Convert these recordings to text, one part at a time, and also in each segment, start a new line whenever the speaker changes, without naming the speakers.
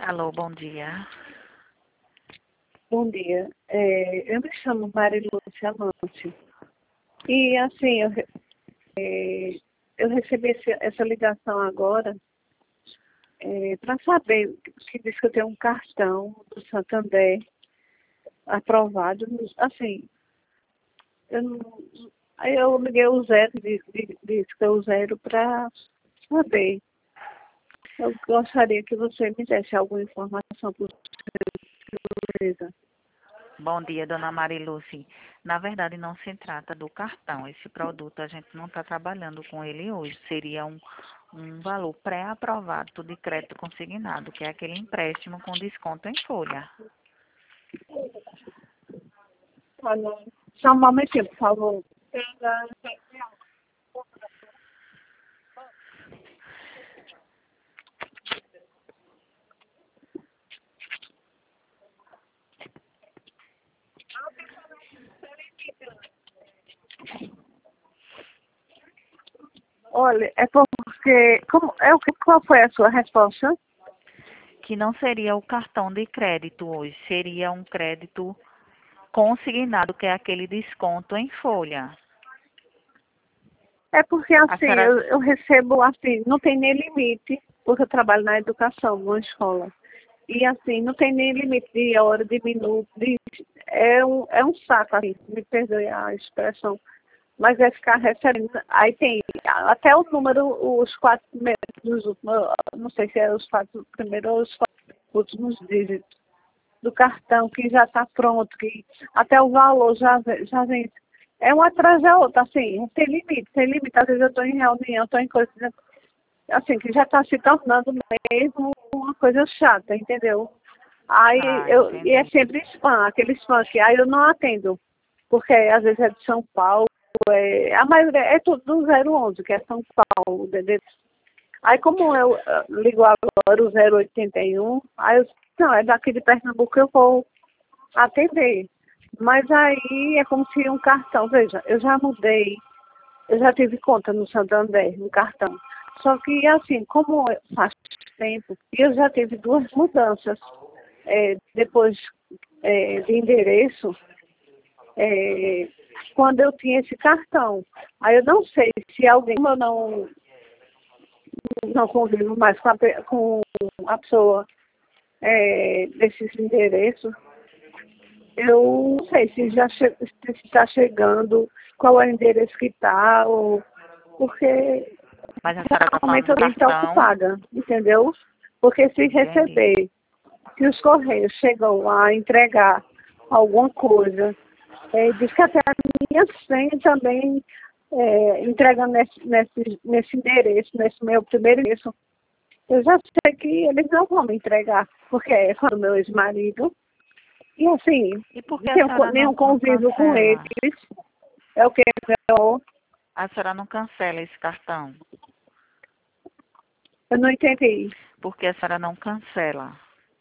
Alô, bom dia.
Bom dia. Eu me chamo Marilúcia Amante. E, assim, eu recebi essa ligação agora para saber que diz que eu tenho um cartão do Santander aprovado. Assim, eu, não- aí eu liguei o zero, disse que é o zero para saber. Eu gostaria que você me desse alguma informação, por gentileza.
Bom dia, dona Mariluce. Na verdade, não se trata do cartão. Esse produto a gente não está trabalhando com ele hoje. Seria um valor pré-aprovado de crédito consignado, que é aquele empréstimo com desconto em folha.
Ah, não. Só um momentinho, por favor. Olha, é porque... qual foi a sua resposta?
Que não seria o cartão de crédito hoje, seria um crédito consignado, que é aquele desconto em folha.
É porque,
A
assim,
senhora,
eu recebo, assim, não tem nem limite, porque eu trabalho na educação, numa escola. E, assim, não tem nem limite de hora, de minuto, é um saco, assim, me perdoe a expressão. Mas é ficar recebendo. Aí tem até o número, os 4 primeiros, dos últimos, não sei se é os 4 primeiros ou os 4 últimos dígitos do cartão, que já está pronto, que até o valor já vem. É uma atrás da outra, assim, tem limite, tem limite. Às vezes eu estou em reunião, estou em coisa, assim, que já está se tornando mesmo uma coisa chata, entendeu? E é
entendi.
sempre spam, aquele spam que aí eu não atendo, porque às vezes é de São Paulo, a maioria é tudo do 011, que é São Paulo, entendeu? Aí como eu ligo agora o 081, aí eu, não, é daqui de Pernambuco que eu vou atender. Mas aí é como se um cartão, veja, eu já mudei, eu já tive conta no Santander, no cartão. Só que assim, como faz tempo, eu já tive 2 mudanças depois de endereço, é, quando eu tinha esse cartão. Aí eu não sei se alguém, como eu não convivo mais com a pessoa desses endereços, eu não sei se já se está chegando, qual é o endereço que está, ou porque
Mas a senhora está falando
realmente
do
eu estou
cartão?
ocupada, entendeu? Porque se
Entendi.
receber, se os correios chegam a entregar alguma coisa, diz que até a minha senha também entregando nesse endereço, nesse meu primeiro endereço. Eu já sei que eles não vão me entregar, porque é do meu ex-marido. E assim,
E por que
não
a
tenho
senhora
nenhum
não
convívio com eles.
cancela?
É o que
A senhora não cancela esse cartão?
eu não entendi.
Por que a senhora não cancela?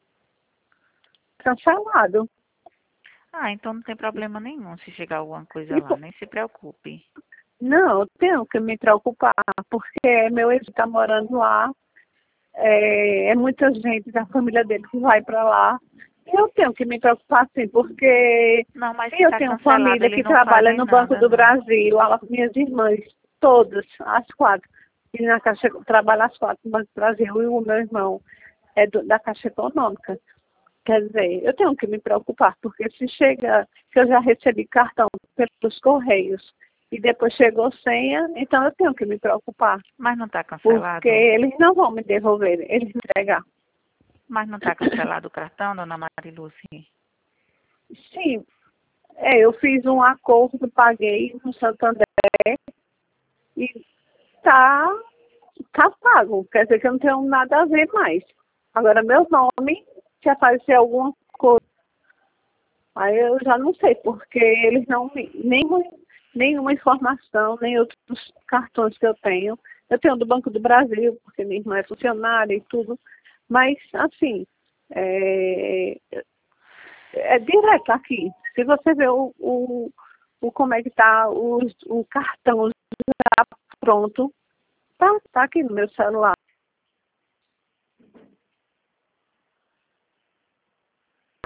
Cancelado.
Ah, então não tem problema nenhum se chegar alguma coisa
E,
lá, nem se preocupe.
não, eu tenho que me preocupar, porque meu ex está morando lá. É muita gente da família dele que vai para lá. E eu tenho que me preocupar, sim, porque
Não, mas se
eu
está
tenho
cancelado,
família
eles
que
não
trabalha
fazem
no Banco
nada,
do
não.
Brasil, minhas irmãs, todas, as 4. E na Caixa, trabalha as 4 no Banco do Brasil e o meu irmão é da Caixa Econômica. Quer dizer, eu tenho que me preocupar, porque se chega, que eu já recebi cartão pelos Correios e depois chegou senha, então eu tenho que me preocupar,
Mas não está
porque
cancelado?
eles não vão me devolver, eles me entregar.
Mas não está cancelado o cartão, dona Mariluce?
Sim, eu fiz um acordo, paguei no Santander e tá, tá pago. Quer dizer que eu não tenho nada a ver mais. Agora, meu nome, se aparecer alguma coisa, aí eu já não sei, porque eles não me, nenhuma informação, nem outros cartões que eu tenho. Eu tenho do Banco do Brasil, porque minha irmã é funcionária e tudo. Mas, assim, é, é direto aqui. Se você ver o como é que está o cartão já pronto, tá aqui no meu celular.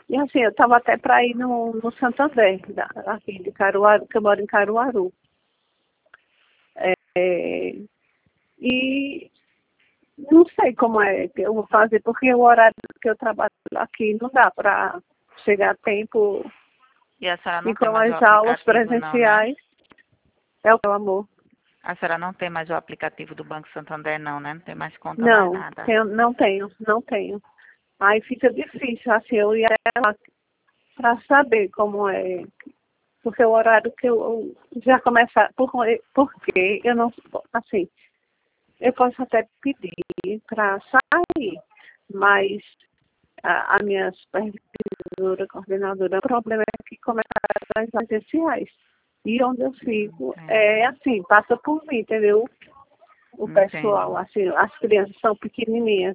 E assim, eu estava até para ir no Santander, aqui de Caruaru, que eu moro em Caruaru. É, e não sei como é que eu vou fazer, porque o horário que eu trabalho aqui não dá para chegar a tempo.
E a senhora não tem
Então,
mais o
as aulas
aplicativo, não, né?
presenciais é o meu amor.
A senhora não tem mais o aplicativo do Banco Santander, não, né? Não tem mais conta, mais
Não,
nada.
não tenho. Aí fica difícil, assim, eu ia lá para saber como é. Porque o horário que eu já começar, porque eu não, assim, eu posso até pedir para sair, mas a minha supervisora, coordenadora, o problema é que começaram as aulas essenciais. E onde eu fico é
Entendo.
assim, passa por mim, entendeu? O pessoal,
Entendo.
assim, as crianças são pequenininhas,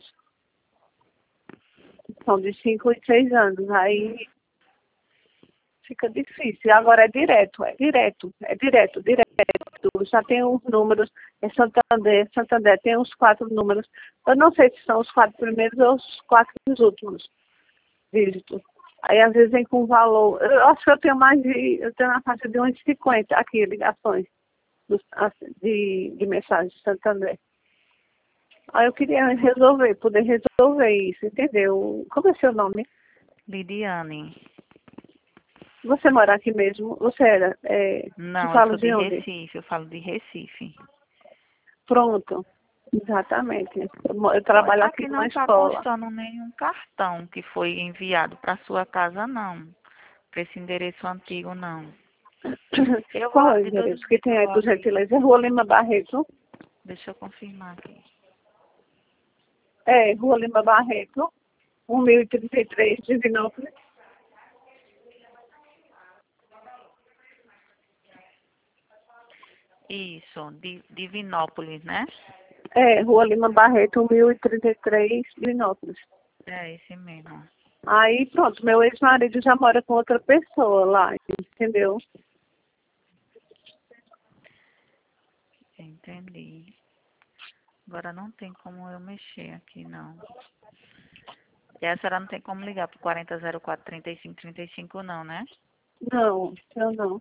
são de 5 e 6 anos, aí fica difícil. Agora é direto. Já tem os números, Santander tem os 4 números. Eu não sei se são os 4 primeiros ou os 4 últimos dígitos. Aí às vezes vem com valor. Eu acho que eu tenho na faixa de uns 50 aqui, ligações de mensagem de Santander. Aí eu queria poder resolver isso, entendeu? Como é seu nome?
Lidiane.
Você mora aqui mesmo? Você
Não, eu
fala
sou de
de onde?
Recife, eu falo de Recife.
Pronto, exatamente. Eu trabalho aqui
Aqui não
numa
está
escola.
constando nenhum cartão que foi enviado para sua casa, não. Para esse endereço antigo, não. Eu
Qual
vou,
é o
de todo
endereço que
jeito,
tem
eu
aí,
vou
por
aqui.
gentileza? Rua Lima Barreto.
Deixa eu confirmar aqui.
Rua Lima Barreto, 1033, Divinópolis.
Isso, Divinópolis, né?
Rua Lima Barreto, 1033, Divinópolis.
É esse mesmo.
Aí, pronto, meu ex-marido já mora com outra pessoa lá, entendeu?
Entendi. Agora não tem como eu mexer aqui, não. E a senhora não tem como ligar pro 4004-3535, não, né?
Não, eu não.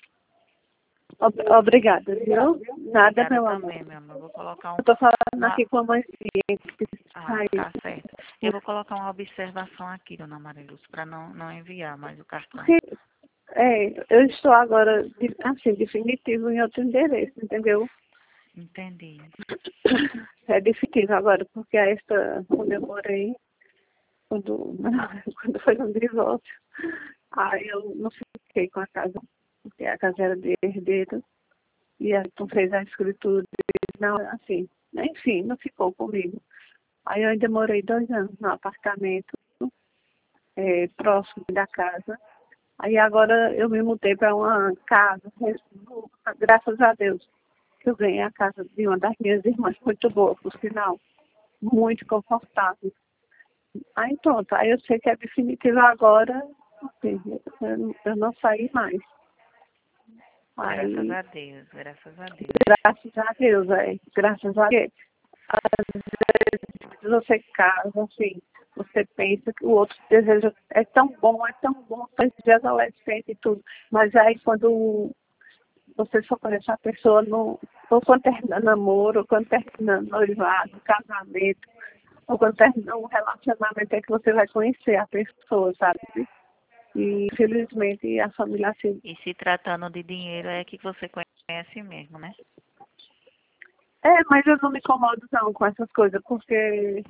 Obrigada, viu? Nada,
Obrigada
meu amor.
também, meu amor. Eu vou colocar
Eu tô falando
uma...
aqui com a mãezinha que
Ah,
saiu.
tá certo. Eu vou colocar uma observação aqui, dona Mariluz, para não enviar mais o cartão.
Porque, eu estou agora, assim, definitivo em outro endereço, entendeu?
Entendi.
É definitivo agora, porque onde eu morei, quando, quando foi no divórcio, aí eu não fiquei com a casa, porque a casa era de herdeiro, e aí não fez a escritura, não, assim, enfim, não ficou comigo. Aí eu ainda morei 2 anos no apartamento, próximo da casa. Aí agora eu me mudei para uma casa, graças a Deus, que eu ganhei a casa de uma das minhas irmãs, muito boa, por sinal, muito confortável. Aí pronto, aí eu sei que é definitivo agora, assim, eu não saí mais.
Graças
Aí,
a Deus, graças a Deus.
graças a Deus. Às vezes você casa, assim, você pensa que o outro deseja, é tão bom, faz de adolescente e tudo, mas aí quando você só conhece a pessoa ou quando termina namoro, ou quando termina noivado, casamento, ou quando termina um relacionamento é que você vai conhecer a pessoa, sabe? E infelizmente a família assim.
E se tratando de dinheiro, é que você conhece mesmo, né?
Mas eu não me incomodo não com essas coisas, porque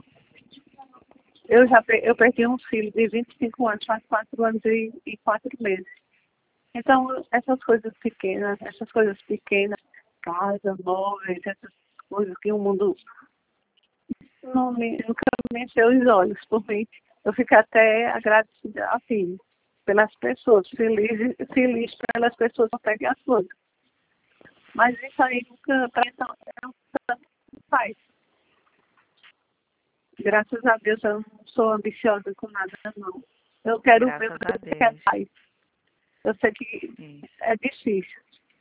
eu perdi um filho de 25 anos, faz 4 anos e 4 meses. Então, essas coisas pequenas, casa, móveis, essas coisas que o mundo nunca me encheu os olhos por mim. Eu fico até agradecida, assim, pelas pessoas, feliz pelas pessoas que conseguem as coisas. Mas isso aí nunca é um faz. Graças a Deus eu não sou ambiciosa com nada, não. Eu quero ver o
Graças
que
a
eu quero
Deus.
mais. Eu sei que
Isso,
é difícil.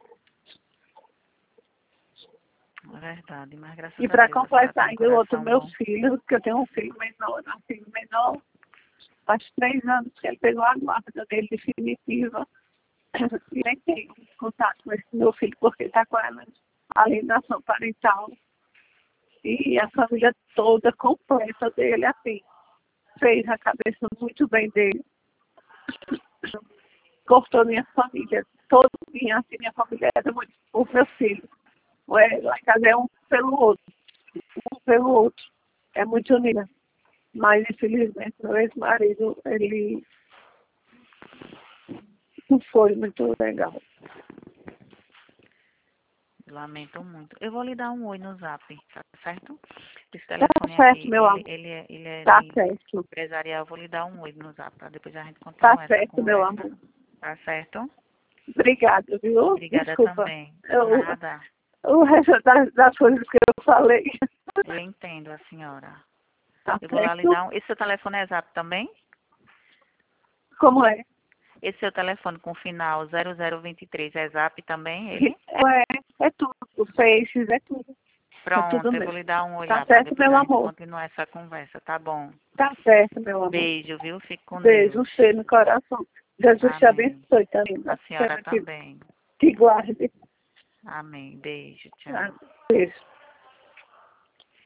é verdade, mas graças
E
a
para
Deus a senhora tem
completar
um
ainda o outro,
coração
meu
bom.
filho, que eu tenho um filho menor, faz 3 anos que ele pegou a guarda dele definitiva. E nem tenho contato com esse meu filho, porque está com a alienação parental. E a família toda completa dele, assim, fez a cabeça muito bem dele. Cortou minha família todinha, assim, minha família era muito por meu filho. Lá em casa é um pelo outro. É muito unida. Mas, infelizmente, meu ex-marido, ele não foi muito legal.
Lamento muito. Eu vou lhe dar um oi no zap, tá certo? Esse
Tá
telefone
certo,
aqui,
meu amor.
ele é
Tá
de
certo.
empresarial. Eu vou lhe dar um oi no zap, pra depois a gente
Tá
continuar essa
certo, meu
conversa.
amor.
Tá certo?
Obrigada, viu?
Obrigada
Desculpa.
também.
Eu,
Nada.
o resto das coisas que eu falei.
Eu entendo a senhora.
Tá
Eu vou lá lhe
certo?
dar um... Esse seu telefone é zap também?
Como é?
Esse seu telefone com final 0023 é zap também, ele?
É tudo. Faces, é tudo. É tudo
Pronto, eu vou
mesmo.
lhe dar um oi
Tá
lá pra
certo,
depois
meu
a gente
amor.
continuar essa conversa, tá bom?
Tá certo, meu amor.
Beijo, viu? Fique com
Beijo,
Deus.
um cheiro no coração. Jesus te
Amém.
abençoe também.
A
Nossa
senhora
Senhora
também.
te guarde.
Amém. Beijo, tchau.
Tá? Beijo.